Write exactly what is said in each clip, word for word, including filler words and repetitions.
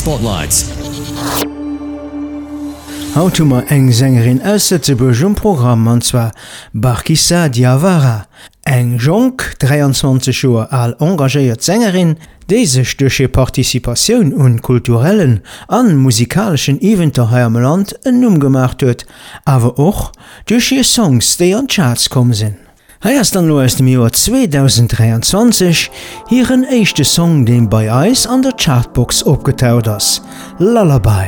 Spotlight. Haut ma eng Sängerin aus Lützeburg um Programm, und zwar Barkissa Diawara. Eng Jonk, dreiundzwanzig Joer al engagéiert Sängerin, déi sech duerch hir Partizipatioun un kulturellen an musikalischen Eventer hier am Land en Numm gemacht huet, awer och duerch hir Songs, déi an Charts kom sinn. Heiers dann no aus dem Joer zweitausenddreiundzwanzig hiren éischte Song, den bei Eis an der Chartbox opgetaut ass. Lullaby.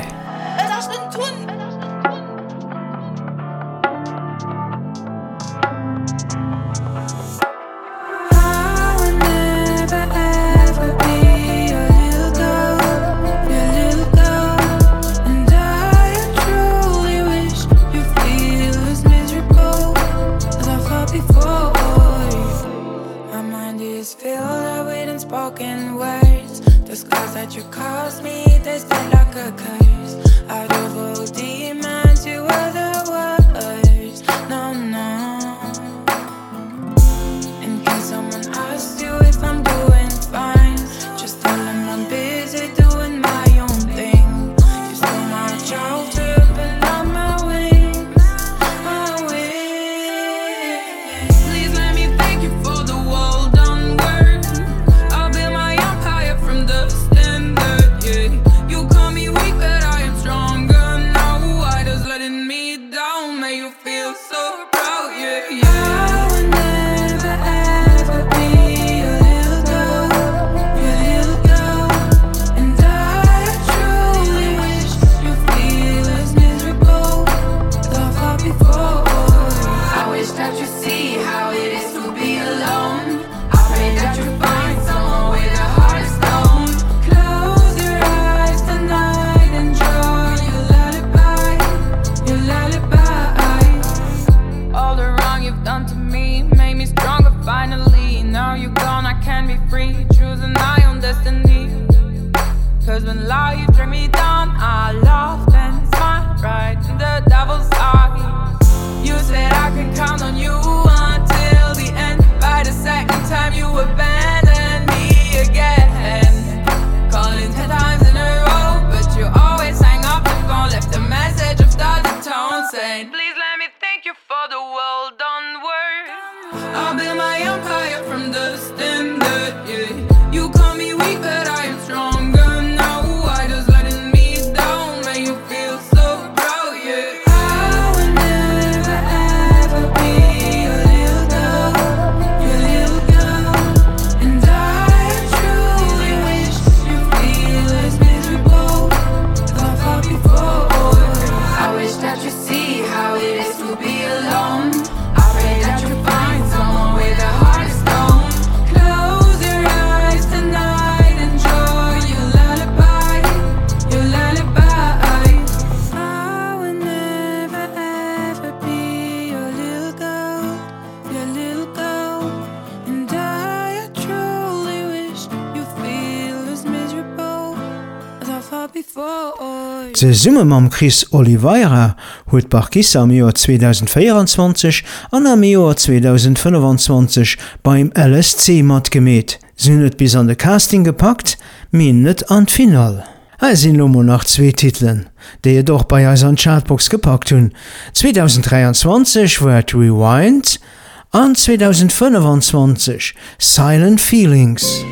Ze Summe mam Chris Oliveira huet Barkissa am Joer zweitausendvierundzwanzig an am Joer zweitausendfünfundzwanzig beim L S C mat gemet. Sinn et bis an de Casting gepackt, min net an Final. Er sinn lommer nach zwei Titeln, déi jedoch bei eis an Chartbox gepackt hunn. zweitausenddreiundzwanzig wart Rewind an zweitausendfünfundzwanzig Silent Feelings.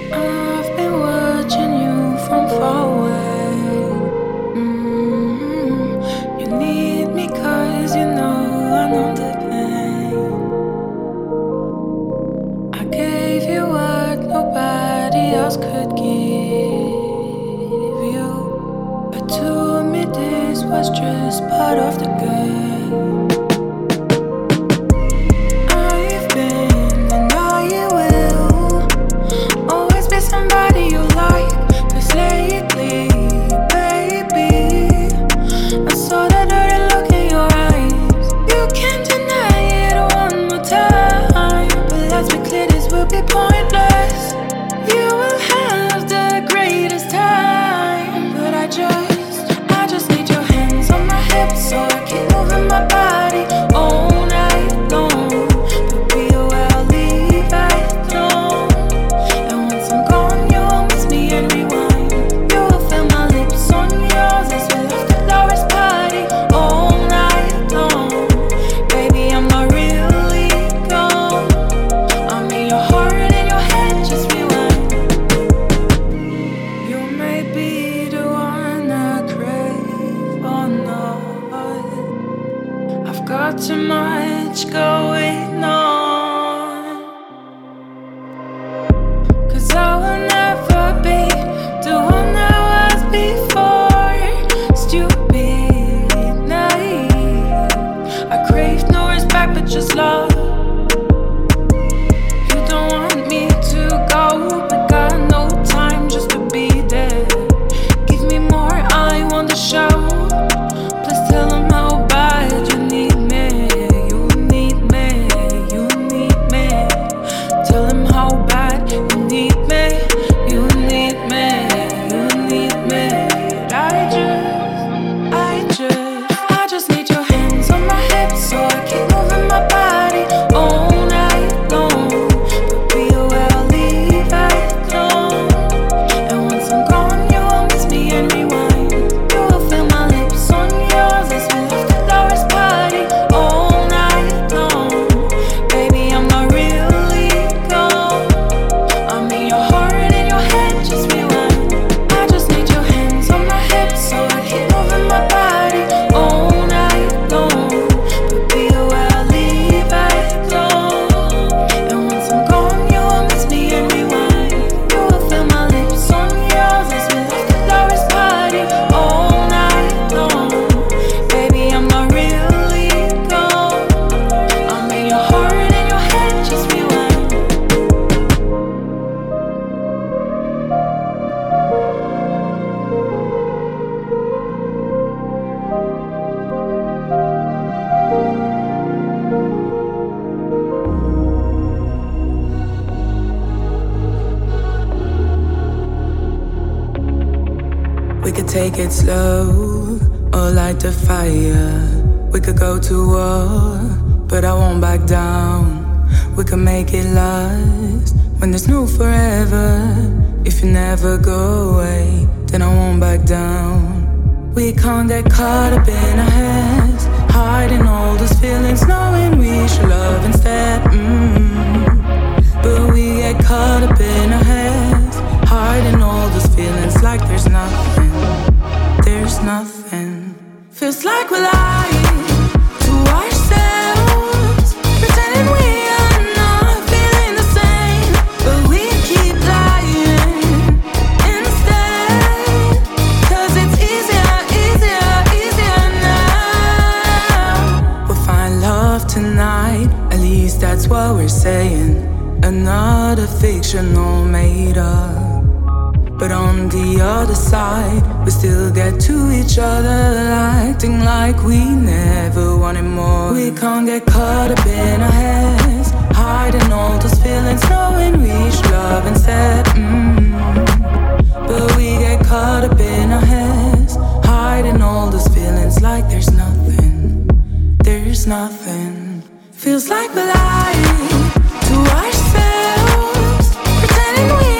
Was just part of the game. I've been and I will always be somebody you like. Cause lately, baby, I saw that dirty look in your eyes. You can't deny it one more time. But let's be clear, this will be pointless. You will have the greatest time. But I just so I keep moving We could take it slow or light the fire. We could go to war, but I won't back down. We could make it last when there's no forever. If you never go away, then I won't back down. We can't get caught up in our heads, hiding all those feelings, knowing we should love instead. mm. But we get caught up in our heads, hiding all those feelings like there's nothing, there's nothing. Feels like we're lying to ourselves, pretending we are not feeling the same, but we keep lying instead. Cause it's easier, easier, easier now. We'll find love tonight, at least that's what we're saying. Another fictional made up. But on the other side, we still get to each other, acting like we never wanted more. We can't get caught up in our heads, hiding all those feelings, knowing we should love instead. mm. But we get caught up in our heads, hiding all those feelings like there's nothing, there's nothing. Feels like we're lying to ourselves, pretending we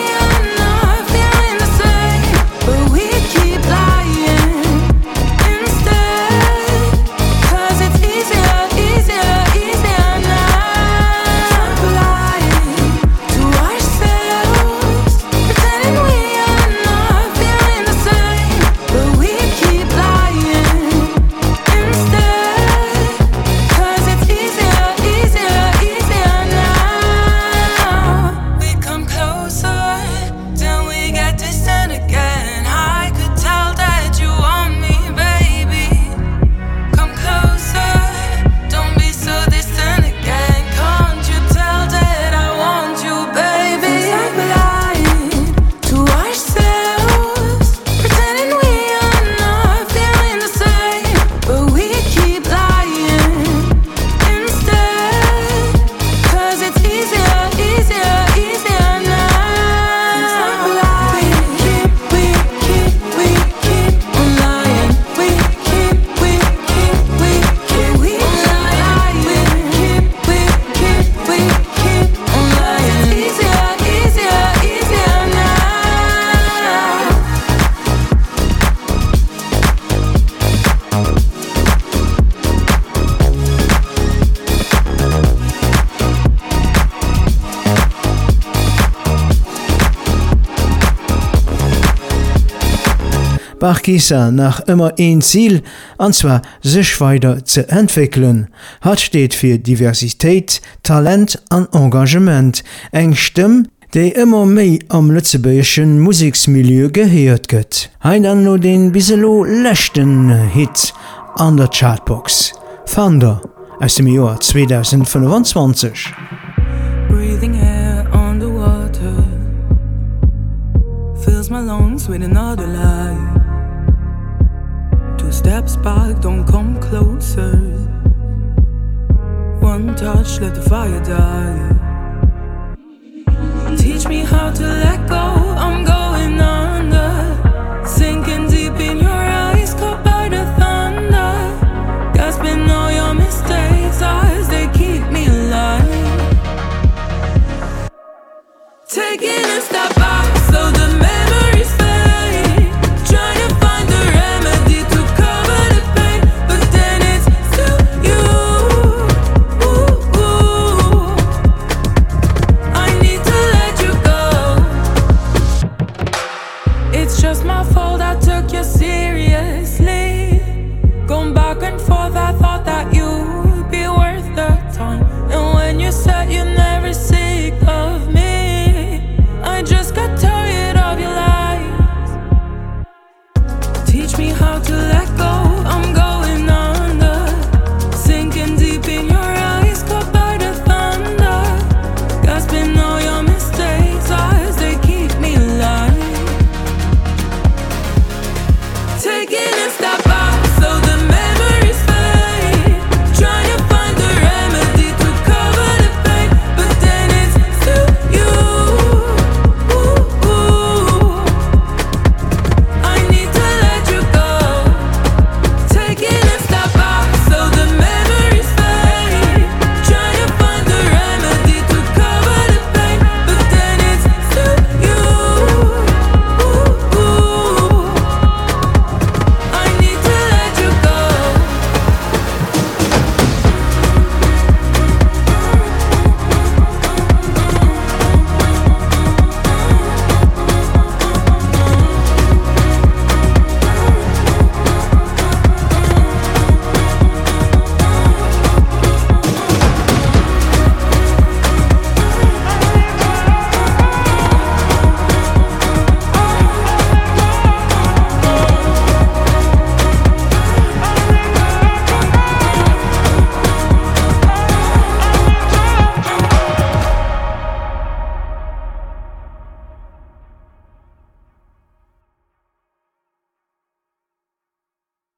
Barkissa nach immer ein Ziel, und zwar sich weiter zu entwickeln. Hat steht für Diversität, Talent und Engagement. Eng Stimme, die immer mehr am lützebäischen Musiksmilieu gehört wird. Hein dann noch den biselo letzten Hit an der Chartbox. Thunder aus dem Jahr zwanzig fünfundzwanzig. Breathing air underwater fills my lungs with another life. Two steps back, don't come closer. One touch, let the fire die. Teach me how to let go, I'm going under. Sinking deep in your eyes, caught by the thunder. Gasping all your mistakes, eyes, they keep me alive. Taking a step